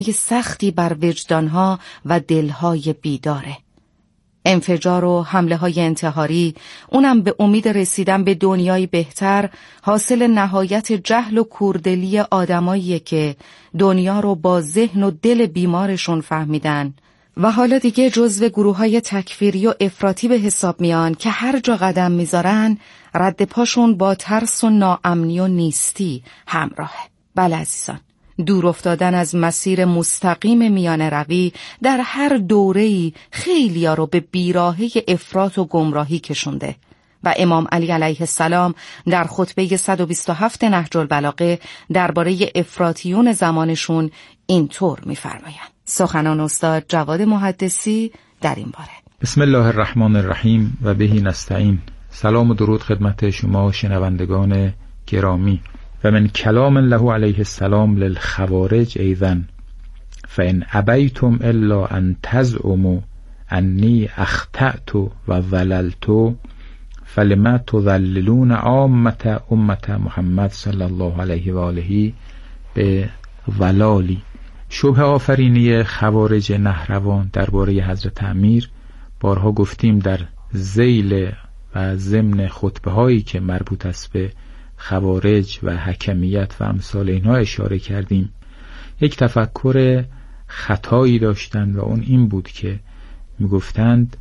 سختی بر وجدانها و دلهای بیداره. انفجار و حمله های انتحاری، اونم به امید رسیدن به دنیای بهتر، حاصل نهایت جهل و کوردلی آدماییه که دنیا رو با ذهن و دل بیمارشون فهمیدن و حالا دیگه جزو گروه‌های تکفیری و افراطی به حساب میان که هر جا قدم میذارن رد پاشون با ترس و ناامنی و نیستی همراهه. بله عزیزان، دور افتادن از مسیر مستقیم میانه روی در هر دوره‌ای خیلیا رو به بیراهه افراط و گمراهی کشونده و امام علی علیه السلام در خطبه 127 نهج البلاغه درباره افراطیون زمانشون اینطور می‌فرمایند. سخنان استاد جواد محدثی در این باره. بسم الله الرحمن الرحیم و بهی نستعین. سلام و درود خدمت شما شنوندگان گرامی. و من کلام الله علیه السلام للخوارج ایضا فان ابیتم الا ان تزعموا انی اخطأت و ضللت فلما تضللون عامة امة محمد صلی الله علیه و آله به ضلالی. شبه آفرینی خوارج نهروان درباره حضرت امیر بارها گفتیم، در ذیل و ضمن خطبه هایی که مربوط است به خوارج و حکمیت و امثال اینها اشاره کردیم. یک تفکر خطایی داشتند و اون این بود که میگفتند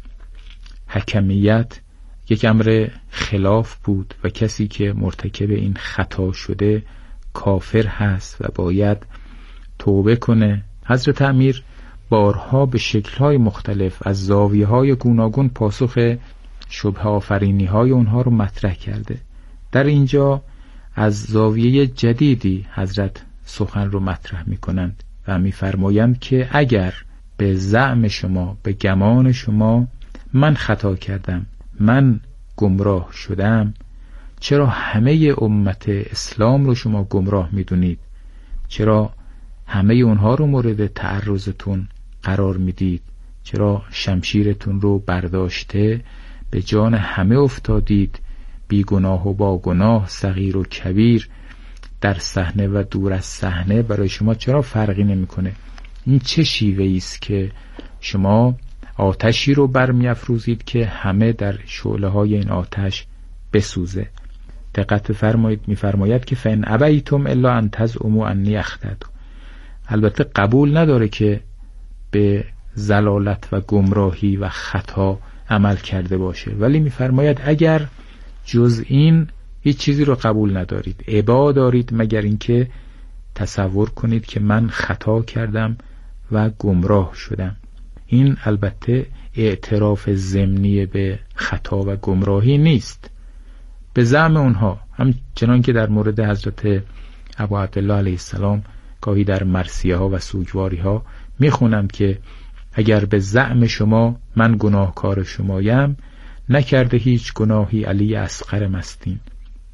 حکمیت یک امر خلاف بود و کسی که مرتکب این خطا شده کافر هست و باید توبه کنه. حضرت امیر بارها به شکل‌های مختلف از زاویه‌های گوناگون پاسخ شبه آفرینی‌های اونها رو مطرح کرده. در اینجا از زاویه جدیدی حضرت سخن رو مطرح می‌کنند و می‌فرمایند که اگر به زعم شما، به گمان شما من خطا کردم، من گمراه شدم، چرا همه امت اسلام رو شما گمراه می‌دونید؟ چرا همه اونها رو مورد تعرضتون قرار میدید؟ چرا شمشیرتون رو برداشته به جان همه افتادید؟ بیگناه و با گناه، صغیر و کبیر، در صحنه و دور از صحنه برای شما چرا فرقی نمیکنه؟ این چه شیوه‌ای است که شما آتشی رو برمی‌افروزید که همه در شعله‌های این آتش بسوزه؟ دقت فرمایید، می‌فرماید که فإن ابیتم الا ان تزعموا انی اخطأت. البته قبول نداره که به ضلالت و گمراهی و خطا عمل کرده باشه، ولی می‌فرماید اگر جز این هیچ چیزی رو قبول ندارید، ابا دارید مگر اینکه تصور کنید که من خطا کردم و گمراه شدم. این البته اعتراف ضمنی به خطا و گمراهی نیست. به زعم اونها، همچنان که در مورد حضرت ابو عبدالله علیه السلام گاهی در مرثیه ها و سوگواری ها میخونند که اگر به زعم شما من گناهکار شمایم، نکرده هیچ گناهی علی اصغر مستین.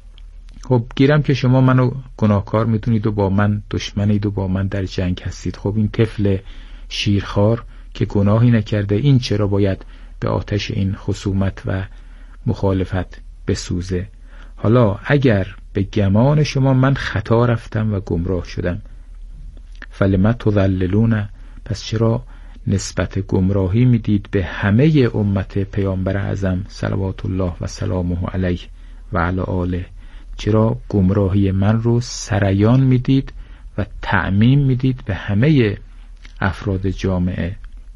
خب گیرم که شما منو گناهکار میدونید و با من دشمنید و با من در جنگ هستید. خب این طفل شیرخوار که گناهی نکرده، این چرا باید به آتش این خصومت و مخالفت بسوزه؟ حالا اگر به گمان شما من خطا رفتم و گمراه شدم، فلما تضللون، پس چرا نسبت گمراهی میدید به همه امت پیامبر اعظم صلوات الله و سلامه علیه و علی آله؟ چرا گمراهی من رو سریان میدید و تعمیم میدید به همه افراد جامعه؟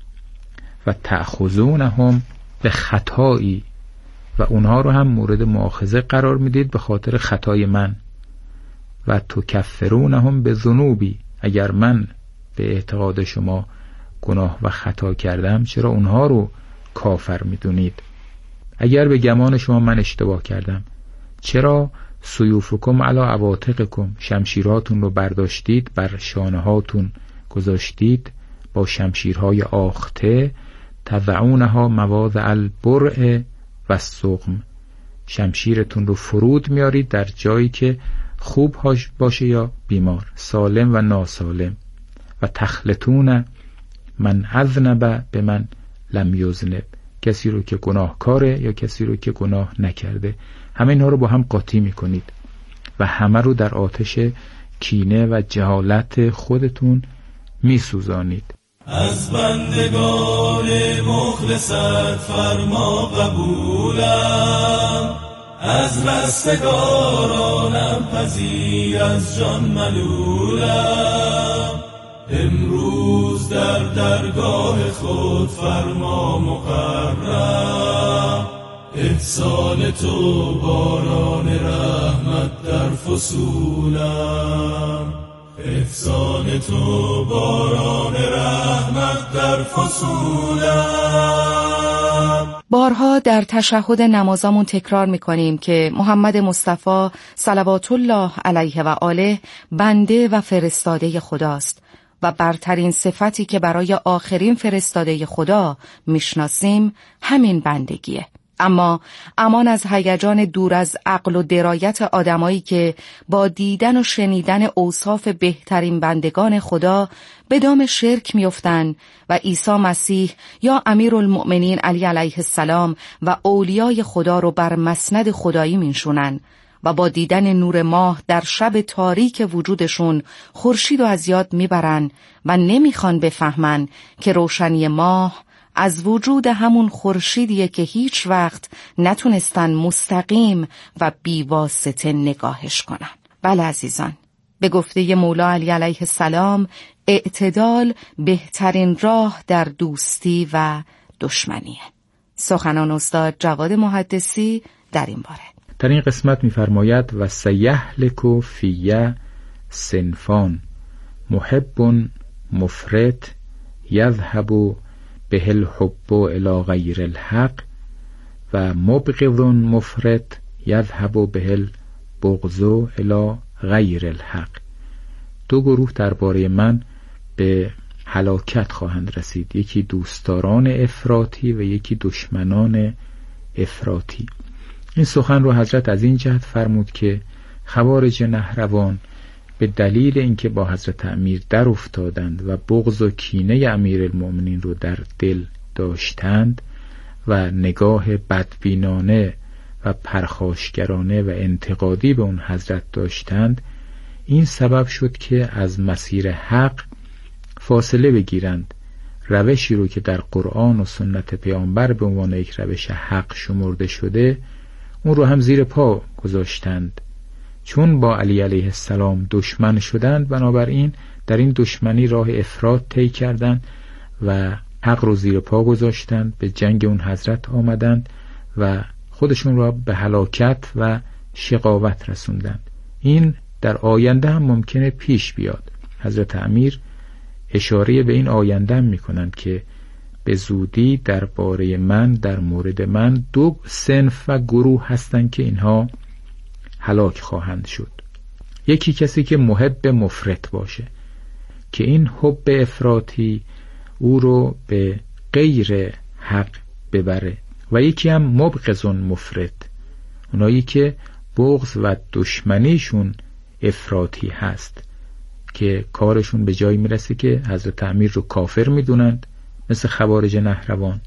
و تأخذونهم به خطایی، و اونها رو هم مورد مؤاخذه قرار میدید به خاطر خطای من. و تکفرونهم به ذنوبی، اگر من به اعتقاد شما گناه و خطا کردم، چرا اونها رو کافر میدونید؟ اگر به گمان شما من اشتباه کردم، چرا سیوفکم علی عواتقکم، شمشیراتون رو برداشتید بر شانه هاتون گذاشتید با شمشیرهای آخته، تضعونها مواضع البرع و السقم، شمشیرتون رو فرود میارید در جایی که خوب باشه یا بیمار، سالم و ناسالم. و تخلطون من اذنب به من لم یذنب، کسی رو که گناهکاره یا کسی رو که گناه نکرده، همه اینها رو با هم قاطی میکنید و همه رو در آتش کینه و جهالت خودتون میسوزانید. از بندگان مخلصت فرما قبولم، از رستگارانم پذیر، از جان ملولم. امروز در درگاه خود فرما مقرم، احسان تو باران رحمت در فصولم، احسان تو باران رحمت در فصولم. بارها در تشهد نمازامون تکرار میکنیم که محمد مصطفی صلوات الله علیه و آله بنده و فرستاده خداست و برترین صفتی که برای آخرین فرستاده خدا میشناسیم همین بندگیه. اما امان از هیجان دور از عقل و درایت آدمایی که با دیدن و شنیدن اوصاف بهترین بندگان خدا به دام شرک میافتند و عیسی مسیح یا امیرالمؤمنین علی علیه السلام و اولیای خدا رو بر مسند خدایی میشونن و با دیدن نور ماه در شب تاریک وجودشون خورشید رو از یاد میبرن و نمیخوان بفهمن که روشنی ماه از وجود همون خورشیدیه که هیچ وقت نتونستن مستقیم و بیواسطه نگاهش کنن. بله عزیزان، به گفته مولا علی علیه السلام اعتدال بهترین راه در دوستی و دشمنیه. سخنان استاد جواد محدثی در این باره. در این قسمت می‌فرماید و سیهلک فیه صنفان محب مفرط یذهب به الحب الی غیر الحق و مبغض مفرط یذهب به البغض الی غیر الحق. دو گروه درباره من به هلاکت خواهند رسید، یکی دوستداران افراطی و یکی دشمنان افراطی. این سخن رو حضرت از این جهت فرمود که خوارج نهروان به دلیل اینکه با حضرت امیر در افتادند و بغض و کینه امیرالمؤمنین رو در دل داشتند و نگاه بدبینانه و پرخاشگرانه و انتقادی به اون حضرت داشتند، این سبب شد که از مسیر حق فاصله بگیرند، روشی رو که در قرآن و سنت پیامبر به عنوان یک روش حق شمرده شده اون رو هم زیر پا گذاشتند. چون با علی علیه السلام دشمن شدند، بنابراین در این دشمنی راه افراط طی کردند و حق رو زیر پا گذاشتند، به جنگ اون حضرت آمدند و خودشون را به هلاکت و شقاوت رسوندند. این در آینده هم ممکنه پیش بیاد. حضرت امیر اشاره به این آینده هم میکنند که به زودی درباره من، در مورد من، دو صنف و گروه هستند که اینها هلاک خواهند شد. یکی کسی که محب مفرط باشه که این حب افراطی او رو به غیر حق ببره، و یکی هم مبغض مفرط، اونایی که بغض و دشمنیشون افراطی هست که کارشون به جایی میرسه که حضرت امیر رو کافر میدونند، مثل خوارج نهروان،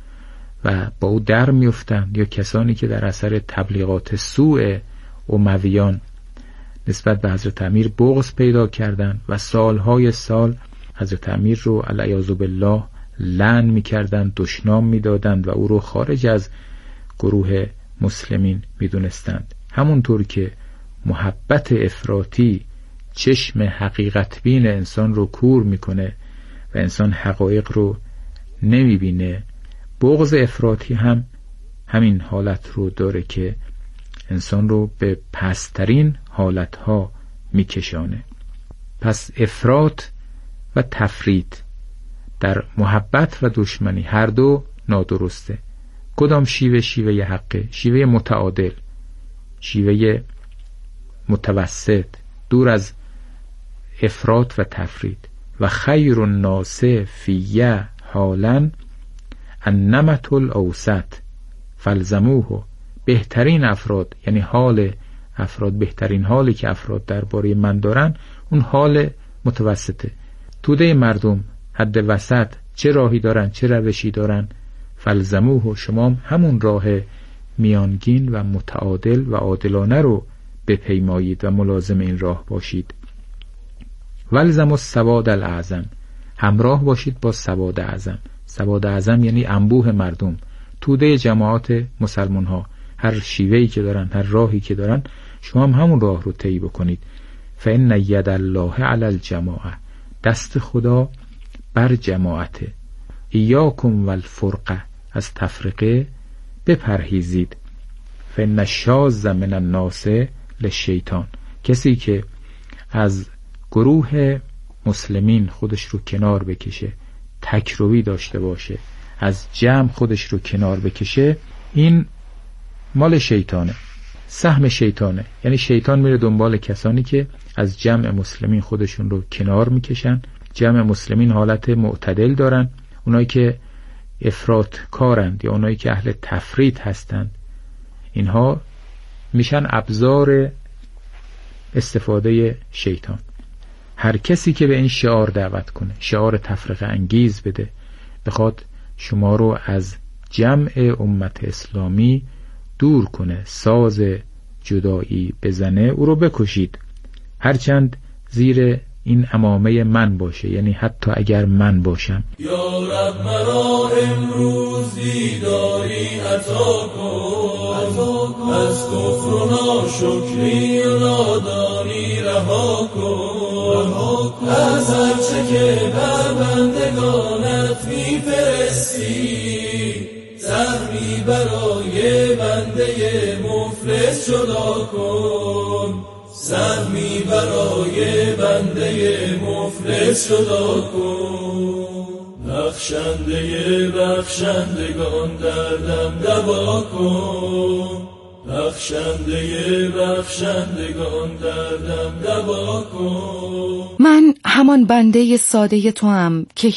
و با او در میفتند، یا کسانی که در اثر تبلیغات سوء امویان نسبت به حضرت امیر بغض پیدا کردند و سالهای سال حضرت امیر رو علیاذ بالله لعن میکردند، دشنام میدادند و او رو خارج از گروه مسلمین میدونستند. همونطور که محبت افراطی چشم حقیقت بین انسان رو کور میکنه و انسان حقایق رو نمیبینه، بغض افراطی هم همین حالت رو داره که انسان رو به پسترین حالتها میکشانه. پس افراط و تفرید در محبت و دشمنی هر دو نادرسته. کدام شیوه حقه؟ شیوه متعادل، شیوه متوسط، دور از افراط و تفرید. و خیر الناس فیه حالا النمط الاوسط فالزموه. بهترین افراد، یعنی حال افراد، بهترین حالی که افراد درباره من دارن اون حال متوسطه. توده مردم حد وسط چه راهی دارن، چه روشی دارن، فالزموه، شما همون راه میانگین و متعادل و عادلانه رو بپیمایید و ملازم این راه باشید. والزم السواد الاعظم، همراه باشید با سواد اعظم. سواد اعظم یعنی انبوه مردم، توده جماعت مسلمان ها، هر شیوهی که دارن، هر راهی که دارن، شما هم همون راه رو طی بکنید. فإن ید الله علی الجماعه، دست خدا بر جماعته. ایاکم والفرقه، از تفرقه بپرهیزید. فإن الشاذ من الناس للشیطان، کسی که از گروه مسلمین خودش رو کنار بکشه، تکروی داشته باشه، از جمع خودش رو کنار بکشه، این مال شیطانه، سهم شیطانه. یعنی شیطان میره دنبال کسانی که از جمع مسلمین خودشون رو کنار میکشن. جمع مسلمین حالت معتدل دارن، اونایی که افراط کارند یا اونایی که اهل تفریط هستند، اینها میشن ابزار استفاده شیطان. هر کسی که به این شعار دعوت کنه، شعار تفرقه انگیز بده، بخواد شما رو از جمع امت اسلامی دور کنه، ساز جدایی بزنه، او رو بکشید، هرچند زیر این عمامه من باشه، یعنی حتی اگر من باشم. یا رب مرا امروز دیداری عطا کن، از کفر و ناشکری و نادانی رها کن، از هرچه که بر بندگانت میفرستی، سهمی برای بنده مفلس جدا کن، سهمی برای بنده مفلس جدا کن. بخشنده بخشندگان دردم دوا کن، بخشنده بخشندگان دردم دوا کن. من همان بنده ساده توام که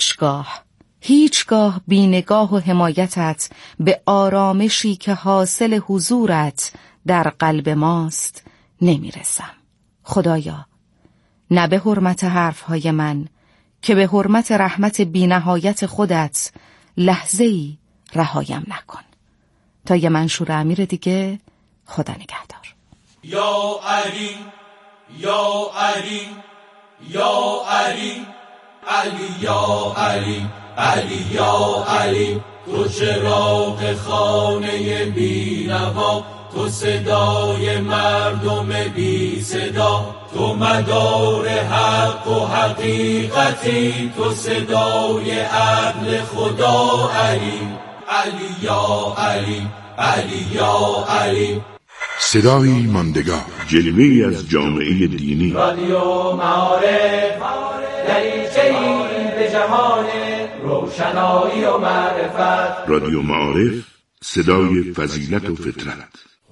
هیچگاه بینگاه و حمایتت به آرامشی که حاصل حضورت در قلب ماست نمیرسم. خدایا، نه به حرمت حرفهای من که به حرمت رحمت بینهایت خودت لحظه‌ای رهایم نکن. تا یه منشور امیر دیگه، خدا نگهدار. یا علی یا علی یا علی، علی یا علی، علی یا علی، تو چراغ خانه بینوا، تو صدای مردم بی صدا، تو مدار حق و حقیقتی، تو صدای عدل خدا. علی علی یا علی، علی یا علی. صدای ماندگار، جلوه‌ای از جامعه دینی. رادیو معارف، دریچه‌ای به جهان روشنایی و معرفت. رادیو معارف، صدای فضیلت و فطرت.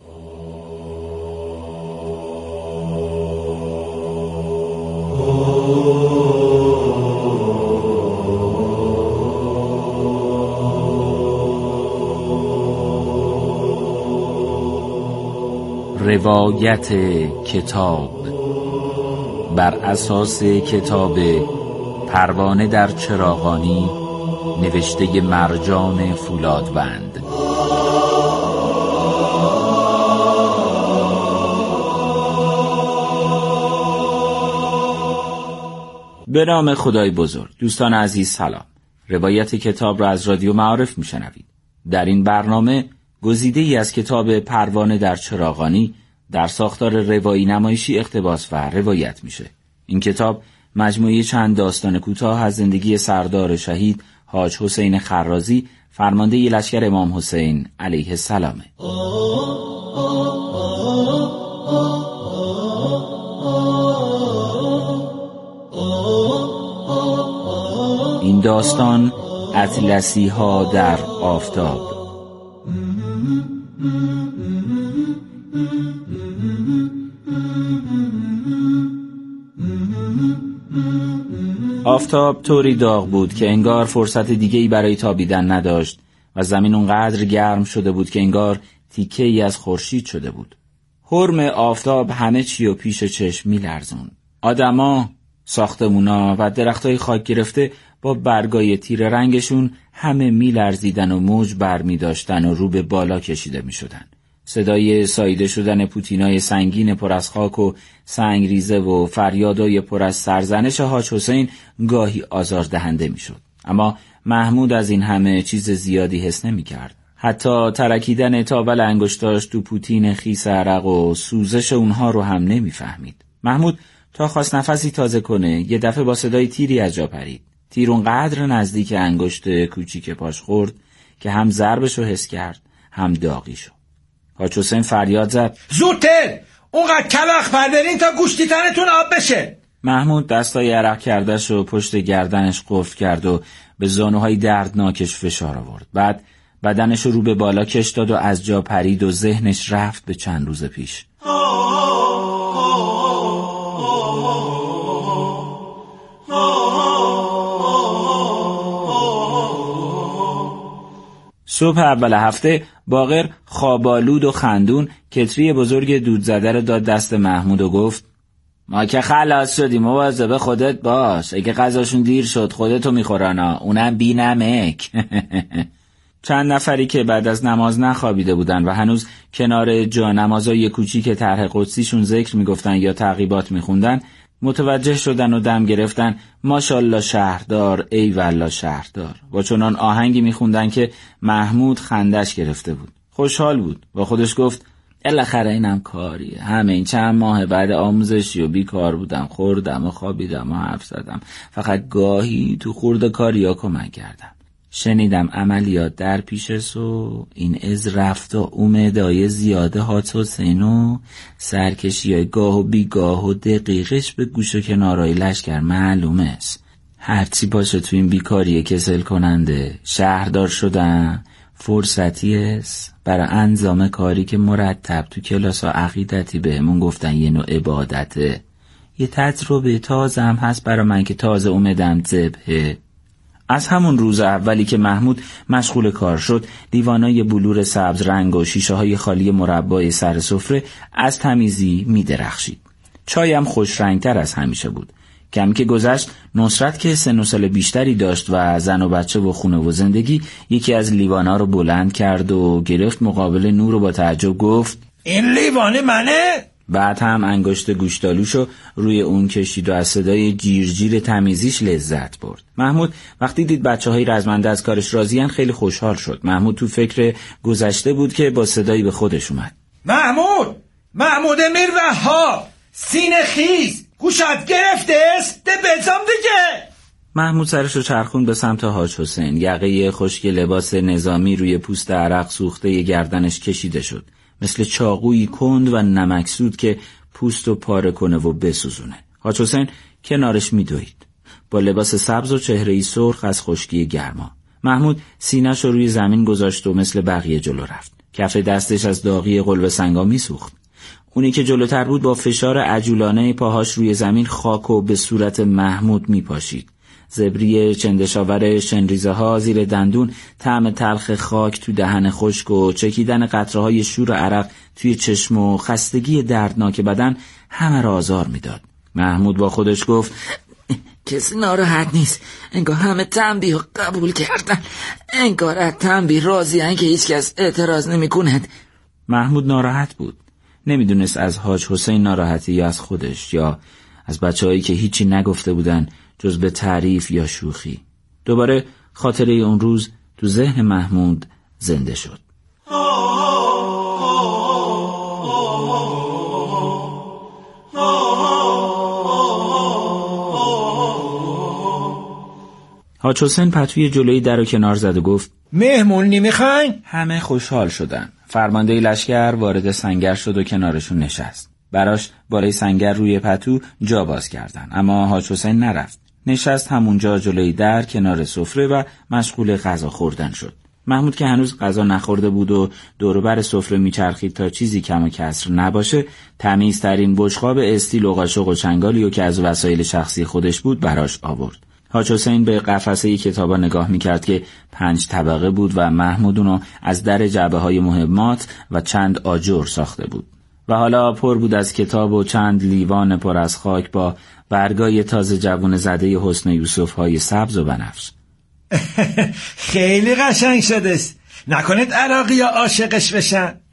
روایت کتاب بر اساس کتاب پروانه در چراغانی نوشته مرجان فولادوند. به نام خدای بزرگ. دوستان عزیز سلام. روایت کتاب را از رادیو معارف میشنوید. در این برنامه گزیده‌ای از کتاب پروانه در چراغانی در ساختار روایی نمایشی اقتباس و روایت میشه. این کتاب مجموعه چند داستان کوتاه از زندگی سردار شهید حاج حسین خرازی، فرمانده لشکر امام حسین علیه السلام. این داستان اطلسی ها در آفتاب. آفتاب طوری داغ بود که انگار فرصت دیگه‌ای برای تابیدن نداشت و زمین اونقدر گرم شده بود که انگار تیکه‌ای از خورشید شده بود. حرم آفتاب همه چی و پیش چشم می‌لرزون. آدما، ساختمونا و درختای خاک گرفته با برگای تیره رنگشون همه می‌لرزیدن و موج برمی‌داشتن و رو به بالا کشیده می‌شدن. صدای ساییده شدن پوتینای سنگین پر از خاک و سنگریزه و فریادای پر از سرزنش حاج حسین گاهی آزاردهنده میشد. اما محمود از این همه چیز زیادی حس نمی‌کرد. حتی ترکیدن تاول انگشتاش تو پوتین خیس عرق و سوزش اونها رو هم نمی‌فهمید. محمود تا خواست نفسی تازه کنه یه دفعه با صدای تیری از جا پرید. تیر اونقدر نزدیک انگشت کوچیک پاش خورد که هم ضربشو حس کرد هم داغیشو. حاج حسین فریاد زد: زودتر! اونقدر کلخ بردارین تا گوشتی تنتون آب بشه. محمود دستای عرق کرده‌شو پشت گردنش قفل کرد و به زانوهای دردناکش فشار آورد. بعد بدنش رو به بالا کش داد و از جا پرید و ذهنش رفت به چند روز پیش. صبح اول هفته باقر خوابالود و خندون کتری بزرگ دود زده رو داد دست محمود و گفت: ما که خلاص شدیم، مواظب خودت باش، اگه غذاشون دیر شد خودتو میخورانا، اونم بی نمک. چند نفری که بعد از نماز نخوابیده بودن و هنوز کنار جانمازای کوچیک طرح قدسیشون ذکر میگفتن یا تعقیبات میخوندن متوجه شدن و دم گرفتن: ماشاءالله شهردار، ای والله شهردار. با چنان آهنگی میخوندن که محمود خندش گرفته بود. خوشحال بود، با خودش گفت: بالاخره اینم کاریه. همه این چند ماه بعد آموزشی و بیکار بودم، خوردم و خوابیدم و حرف زدم، فقط گاهی تو خورده کاریا کمک کردم. شنیدم عملیات در پیشست و این از رفت و اومدای زیاده حاج حسینو سرکشی های گاه و بیگاه و دقیقش به گوش و کنارای لشکر معلومه است. هرچی باشه تو این بیکاری کسل کننده، شهردار شدن فرصتی است برای انجام کاری که مرتب تو کلاس ها عقیدتی بهمون گفتن یه نوع عبادته. یه تجربه تازه هم هست برای من که تازه اومدم ذبحه. از همون روز اولی که محمود مشغول کار شد، لیوانای بلور سبز رنگ و شیشه های خالی مربای سر سفره از تمیزی می درخشید. چای هم خوش رنگتر از همیشه بود. کمی که گذشت، نصرت که سن و سال بیشتری داشت و زن و بچه و خونه و زندگی، یکی از لیوانا رو بلند کرد و گرفت مقابل نور و با تعجب گفت: این لیوان منه؟ بعد هم انگشت گوشتالوشو روی اون کشید و از صدای جیرجیر تمیزیش لذت برد. محمود وقتی دید بچه‌های رزمنده از کارش راضی‌اند خیلی خوشحال شد. محمود تو فکر گذشته بود که با صدایی به خودش اومد: محمود امیر وهاب، سینه خیز، گوشت گرفته است، ده بزام دیگه. محمود سرشو چرخوند به سمت حاج حسین. یقه خشک لباس نظامی روی پوست عرق سوخته گردنش کشیده شد، مثل چاقویی کند و نمکسود که پوستو پاره کنه و بسوزونه. حاج حسین کنارش میدوید با لباس سبز و چهره‌ای سرخ از خشکی گرما. محمود سینه‌ش رو روی زمین گذاشت و مثل بقیه جلو رفت. کف دستش از داغی قلب سنگا میسوخت. اونی که جلوتر بود با فشار عجولانه پاهاش روی زمین خاکو به صورت محمود میپاشید. زبری چندشاور شنریزه ها زیر دندون، طعم تلخ خاک تو دهن خشک و چکیدن قطره های شور عرق توی چشم و خستگی دردناک بدن همه را آزار میداد. محمود با خودش گفت: کسی ناراحت نیست، انگار همه تنبیه رو قبول کردن، انگار از تنبیه راضی هن که هیچ کس اعتراض نمی کند. محمود ناراحت بود. نمیدونست از حاج حسین ناراحتی یا از خودش یا از بچه‌هایی که هیچی نگفته بودن جز به تعریف یا شوخی. دوباره خاطره اون روز تو ذهن محمود زنده شد. حاج حسین پتوی جلوی در رو کنار زد و گفت: مهمون نمیخواین؟ همه خوشحال شدن. فرمانده لشکر وارد سنگر شد و کنارشون نشست. براش بالای سنگر روی پتو جا باز کردن، اما حاج حسین نرفت. نشست همونجا جلوی در کنار سفره و مشغول غذا خوردن شد. محمود که هنوز غذا نخورده بود و دور و بر سفره میچرخید تا چیزی کم و کسر نباشه، تمیزترین بشقاب استیل و قاشق و چنگالی که از وسایل شخصی خودش بود براش آورد. حاج حسین به قفسه کتابا نگاه میکرد که 5 طبقه بود و محمود اونو از در جعبه های مهمات و چند آجر ساخته بود و حالا پر بود از کتاب و چند لیوان پر از خاک با برگای تازه جوون زده حسن یوسف های سبز و بنفش. خیلی قشنگ شده است. نکنید عراقی ها عاشقش بشن؟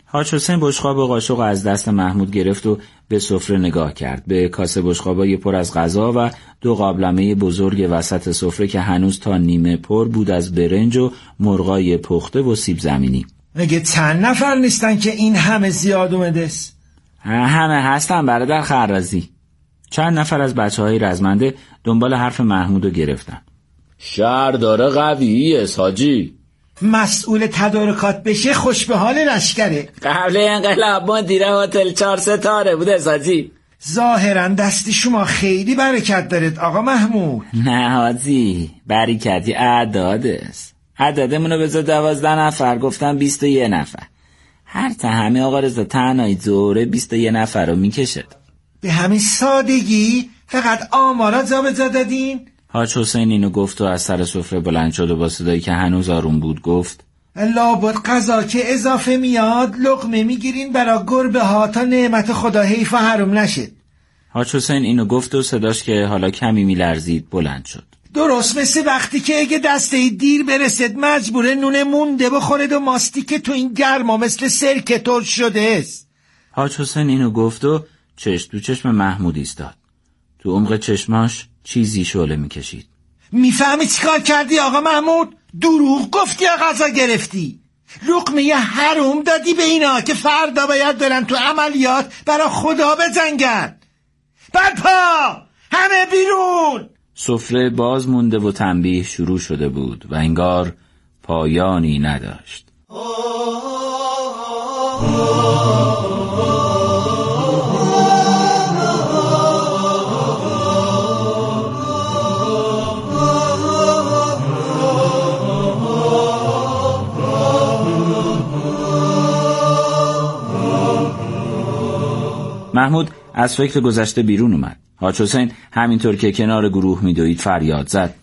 حاج حسین بشقاب و قاشق از دست محمود گرفت و به سفره نگاه کرد. به کاسه بشقابای پر از غذا و 2 قابلمه بزرگ وسط سفره که هنوز تا نیمه پر بود از برنج و مرغای پخته و سیب زمینی. مگه چند نفر نیستن که این همه زیاد اومدست؟ همه هستن برادر خرازی. چند نفر از بچه‌های رزمنده دنبال حرف محمودو گرفتن. شهردار قویه حاجی. مسئول تدارکات بشه خوش به حال لشکره. قبل انقلاب مدیر هتل 4 ستاره بوده حاجی. ظاهرا دست شما خیلی برکت دارد آقا محمود. نه حاجی، برکتی اعداد است. عددمونو بذار 12 نفر، گفتم 21 نفر. هر همه آقا رضا تنهایی دوره 21 نفر رو میکشد. به همین سادگی فقط آمارا جابجا دادین؟ حاج حسین اینو گفت و از سر سفره بلند شد و با صدایی که هنوز آروم بود گفت لابد قضا که اضافه میاد لقمه میگیرین برا گربه ها تا نعمت خدا حیف و حروم نشه. حاج حسین اینو گفت و صداش که حالا کمی میلرزید بلند شد. درست مثل وقتی که اگه دسته دیر برسد مجبوره نون مونده بخورد و ماستی که تو این گرما مثل سرکه ترش شده است. حاج حسین اینو گفت و چشم تو چشم محمود ایستاد. تو عمق چشماش چیزی شعله میکشید. میفهمی چی کار کردی آقا محمود؟ دروغ گفتی یا غذا گرفتی؟ لقمه حروم دادی به اینا که فردا باید برن تو عملیات برا خدا بجنگن. برپا! همه بیرون! سفره باز مونده و تنبیه شروع شده بود و انگار پایانی نداشت. محمود از فکر گذشته بیرون اومد. حاج حسین همینطور که کنار گروه میدوید فریاد زد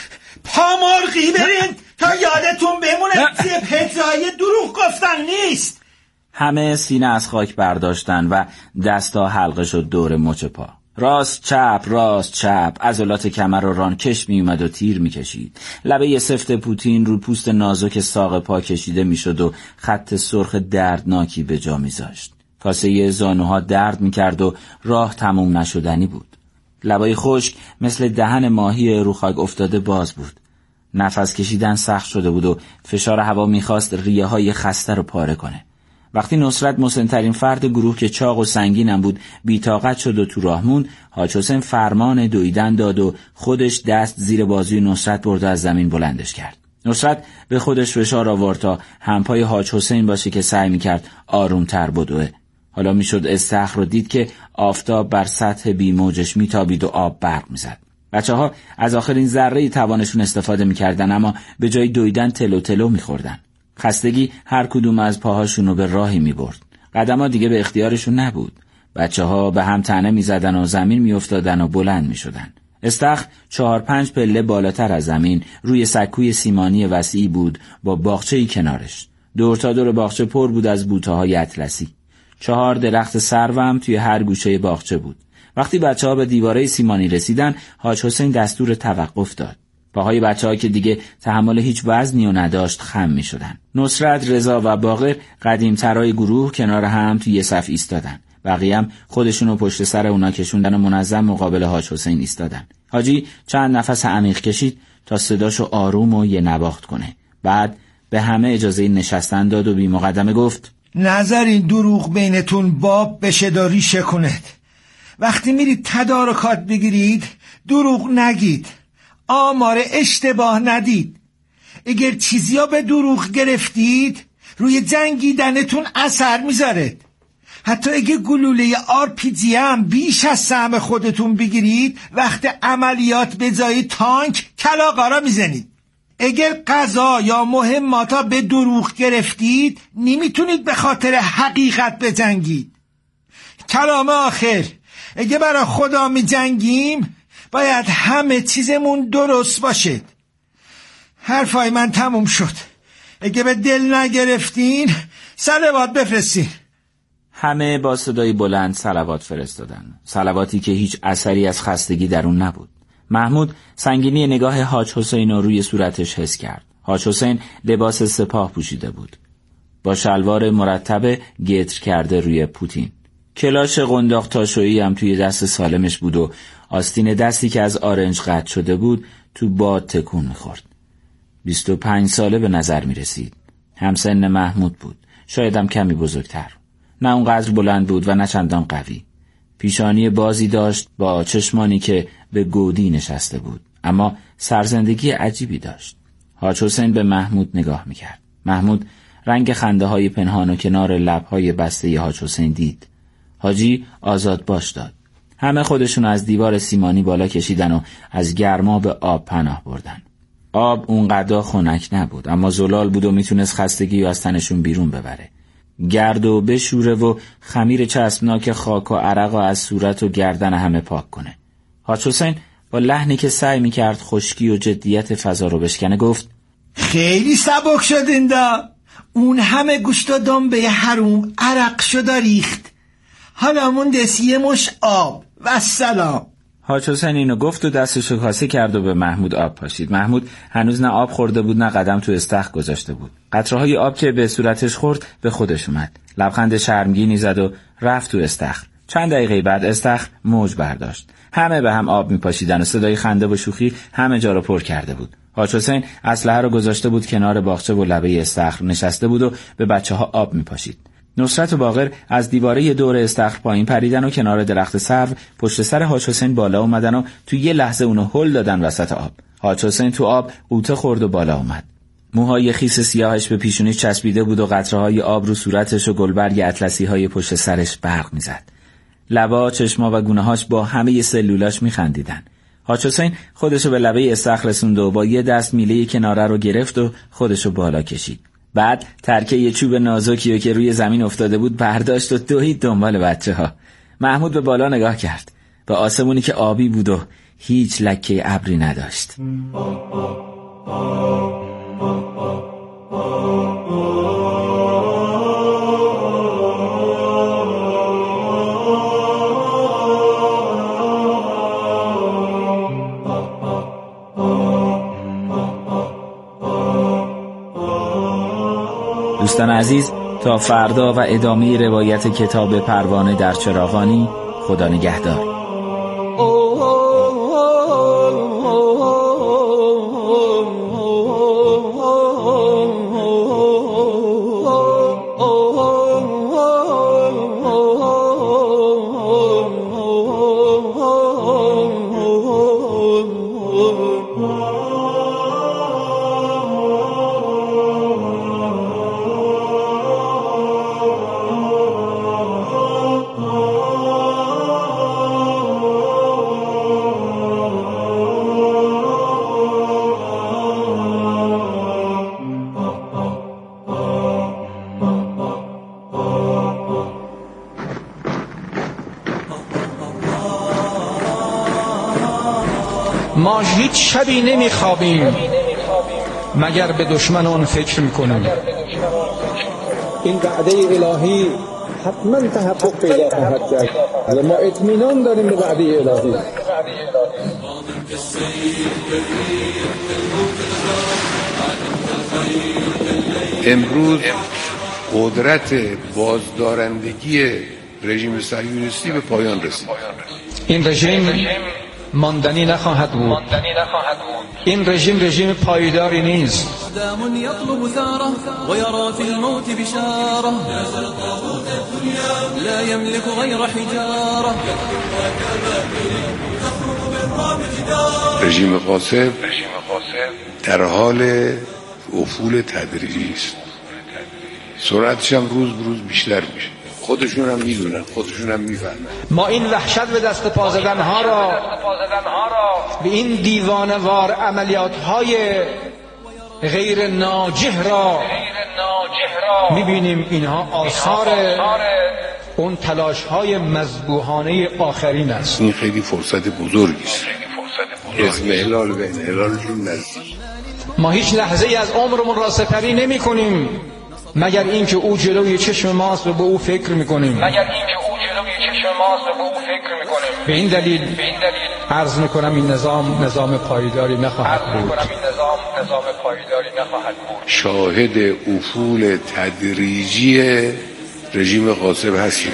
پامرغی برین تا یادتون بمونه پترای دروغ گفتن نیست. همه سینه از خاک برداشتن و دستا حلقه شد دور مچ پا. راست چپ عضلات کمر و ران کش می اومد و تیر می کشید. لبه سفت پوتین رو پوست نازک ساق پا کشیده می شد و خط سرخ دردناکی به جا می زاشت. کاسه زانوها درد می کرد و راه تموم نشدنی بود. لبای خشک مثل دهن ماهی رو خاک افتاده باز بود. نفس کشیدن سخت شده بود و فشار هوا می خواست ریه های خسته رو پاره کنه. وقتی نصرت مسن‌ترین فرد گروه که چاق و سنگینم بود بی‌طاقت شد و تو راه موند، حاج حسین فرمان دویدن داد و خودش دست زیر بازوی نصرت برد و از زمین بلندش کرد. نصرت به خودش فشار آورد تا همپای حاج حسین باشه که سعی می‌کرد آروم‌تر بدوه. حالا میشد استخر رو دید که آفتاب بر سطح بیموجش میتابید و آب برق میزد. بچه‌ها از آخرین ذره توانشون استفاده میکردن اما به جای دویدن تلو تلو میخوردن. خستگی هر کدوم از پاهاشون رو به راهی میبرد. قدم‌ها دیگه به اختیارشون نبود. بچه‌ها به هم طعنه میزدن و زمین میافتادن و بلند میشدن. استخر 4-5 پله بالاتر از زمین روی سکوی سیمانی وسیعی بود با باغچه‌ای کنارش. دور تا دور باغچه پر بود از بوته‌های اطلسی. 4 درخت سرو هم توی هر گوشه باغچه بود. وقتی بچه‌ها به دیواره سیمانی رسیدن، حاج حسین دستور توقف داد. پاهای بچه‌ها که دیگه تحمل هیچ وزنی و نداشت خم می‌شدن. نصرت، رضا و باقر قدیم‌ترای گروه کنار هم توی یه صف ایستادن. بقیه هم خودشونو پشت سر اونا کشوندن و منظم مقابل حاج حسین ایستادن. حاجی چند نفس عمیق کشید تا صداشو آروم و یه نواخت کنه. بعد به همه اجازه نشستن داد و بی مقدمه گفت: نذارین دروغ بینتون باب بشه و ریشه کند. وقتی میرید تدارکات بگیرید دروغ نگید، آمار اشتباه ندید. اگر چیزیا به دروغ گرفتید روی جنگیدنتون اثر میذاره. حتی اگه گلوله RPG هم بیش از سهم خودتون بگیرید وقت عملیات به جای تانک کلاغارا میزنید. اگر قضا یا مهماتا به دروغ گرفتید نمیتونید به خاطر حقیقت بجنگید. کلام آخر، اگه برای خدا می جنگیم باید همه چیزمون درست باشه. حرفای من تموم شد. اگه به دل نگرفتین صلوات بفرستین. همه با صدای بلند صلوات فرستادن. صلواتی که هیچ اثری از خستگی در اون نبود. محمود سنگینی نگاه حاج حسین رو روی صورتش حس کرد. حاج حسین لباس سپاه پوشیده بود. با شلوار مرتب گتر کرده روی پوتین. کلاش قنداق تاشویی هم توی دست سالمش بود و آستین دستی که از آرنج قطع شده بود تو باد تکون می‌خورد. 25 ساله به نظر می‌رسید. همسن محمود بود، شاید هم کمی بزرگتر. نه اونقدر بلند بود و نه چندان قوی. پیشانی بازی داشت با چشمانی که به گودی نشسته بود، اما سرزندگی عجیبی داشت. حاج حسین به محمود نگاه می‌کرد. محمود رنگ خنده‌های پنهان و کنار لب‌های بسته حاج حسین دید. حاجی آزاد باش داد. همه خودشون از دیوار سیمانی بالا کشیدن و از گرما به آب پناه بردن. آب اونقدر خنک نبود، اما زلال بود و میتونست خستگی از تنشون بیرون ببره. گرد و بشوره و خمیر چسبناک خاک و عرق از صورت و گردن همه پاک کنه. حاج حسین با لحنی که سعی میکرد خشکی و جدیت فضا رو بشکنه گفت: خیلی سبک شدین دا. اون همه گوشت و دنبه حروم عرق شده ریخت. حالا مونده یه مش آب و سلام. حاج حسین اینو گفت و دستشو کاسه کرد و به محمود آب پاشید. محمود هنوز نه آب خورده بود نه قدم تو استخر گذاشته بود. قطره‌های آب که به صورتش خورد به خودش اومد. لبخند شرمگینی زد و رفت تو استخر. چند دقیقه بعد استخر موج برداشت. همه به هم آب میپاشیدن و صدای خنده و شوخی همه جا رو پر کرده بود. حاج حسین اسلحه رو گذاشته بود کنار باغچه و لبه استخر نشسته بود و به بچه‌ها آب میپاشید. نصرت و باقر از دیواره دور استخر پایین پریدن و کنار درخت سرو پشت سر حاج حسین بالا اومدن و تو یه لحظه اونو هل دادن وسط آب. حاج حسین تو آب قوطه خورد و بالا اومد. موهای خیس سیاهش به پیشونیش چسبیده بود و قطره‌های آب رو صورتش و گلبرگ اطلسی‌های پشت سرش برق می‌زد. لبا، چشما و گونه‌هاش با همه سلولاش می‌خندیدن. حاج حسین خودشو به لبه استخر رسوند و با یه دست میله کناره رو گرفت و خودشو بالا کشید. بعد ترکه یه چوب نازکیو که روی زمین افتاده بود برداشت و دوید دنبال بچه‌ها. محمود به بالا نگاه کرد، به آسمونی که آبی بود و هیچ لکه ابری نداشت. دوستان عزیز، تا فردا و ادامه روایت کتاب پروانه در چراغانی. خدا نگهدار. ما هیچ شبی نمیخوابیم مگر به دشمنان فکر میکنیم. این وعده الهی حتما تحقق پیدا خواهد کرد و ما اطمینان داریم به وعده الهی. امروز قدرت بازدارندگی رژیم صهیونیستی به پایان رسید. این رژیم ماندنی نخواهد بود. این رژیم پایداری نیست. دام يطلب ثاره ويرى في الموت بشاره لا يملك غير حجاره. رژیم قاسم در حال افول تدریجی است. سرعتش هم روز به روز بیشتر میشه. خودشون هم میدونن، خودشون هم میفهمن. ما این وحشت به دست پا زدنها را به این دیوانه‌وار عملیات‌های غیر ناجح را می‌بینیم اینها آثار اون تلاش‌های مذبوحانه آخرین است. این خیلی فرصت بزرگی است. اسم هلال به هلالشون نزدیک. ما هیچ لحظه‌ای از عمرمون را سپری نمی‌کنیم مگر اینکه او جلوی چشم ماست و به او فکر میکنیم. به این دلیل عرض میکنم این نظام پایداری نخواهد بود. نظام پایداری نخواهد بود. شاهد افول تدریجی رژیم غاصب هستیم.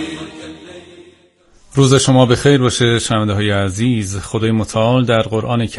روز شما بخیر باشه شنونده های عزیز. خدای متعال در قرآن